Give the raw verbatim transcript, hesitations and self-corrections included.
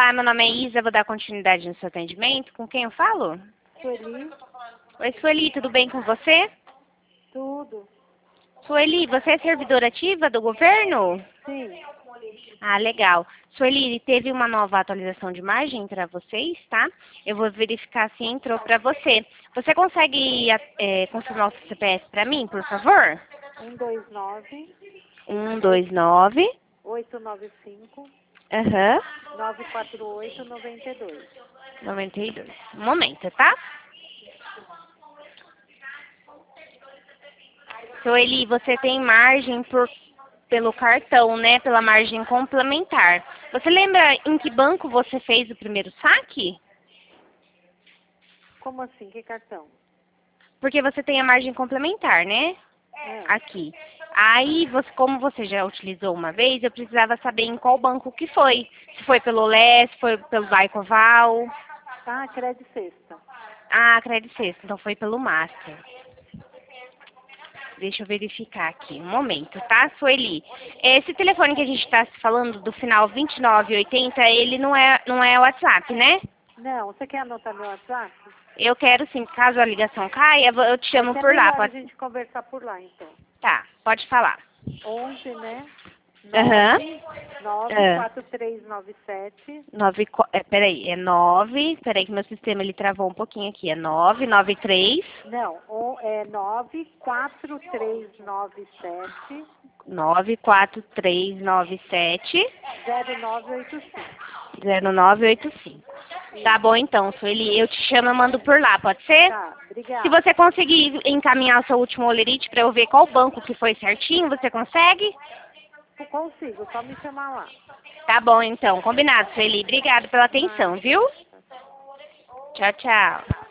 Olá, meu nome é Isa, vou dar continuidade no seu atendimento. Com quem eu falo? Sueli? Oi, Sueli, tudo bem com você? Tudo. Sueli, você é servidora ativa do governo? Sim. Ah, legal. Sueli, teve uma nova atualização de margem para vocês, tá? Eu vou verificar se entrou para você. Você consegue é, confirmar o seu C P F para mim, por favor? um dois nove, Um, dois, nove. oito nove cinco, Aham. nove quatro oito, nove dois. noventa e dois. Um momento, tá? Sueli, você tem margem por, pelo cartão, né? Pela margem complementar. Você lembra em que banco você fez o primeiro saque? Como assim? Que cartão? Porque você tem a margem complementar, né? É. Aqui. Aí, você, como você já utilizou uma vez, eu precisava saber em qual banco que foi. Se foi pelo Leste, se foi pelo Baicoval. Ah, Crédito Sexta. Ah, Credit Sexta, então foi pelo Master. Deixa eu verificar aqui, um momento, tá, Sueli? Esse telefone que a gente está falando, do final vinte e nove oitenta, ele não é, não é WhatsApp, né? Não, você quer anotar meu WhatsApp? Eu quero sim, caso a ligação caia, eu te chamo Mas é por lá. melhor a Pode... gente conversar por lá, então. Tá, pode falar. onze, né? Aham. nove, nove, Ah, quatro três nove sete. nove, co- é, peraí, é nove, peraí que meu sistema ele travou um pouquinho aqui, é nove, nove três, Não, o- é nove quatro três nove sete, nove quatro três nove sete, zero nove oito cinco. zero nove oito cinco. Tá bom então, Sueli, eu te chamo, eu mando por lá, pode ser? Tá, Se obrigada. você conseguir encaminhar o seu último olerite para eu ver qual banco que foi certinho, você consegue? Eu consigo, só me chamar lá. Tá bom então, combinado, Sueli. Obrigada pela atenção, Nada. viu? Tchau, tchau.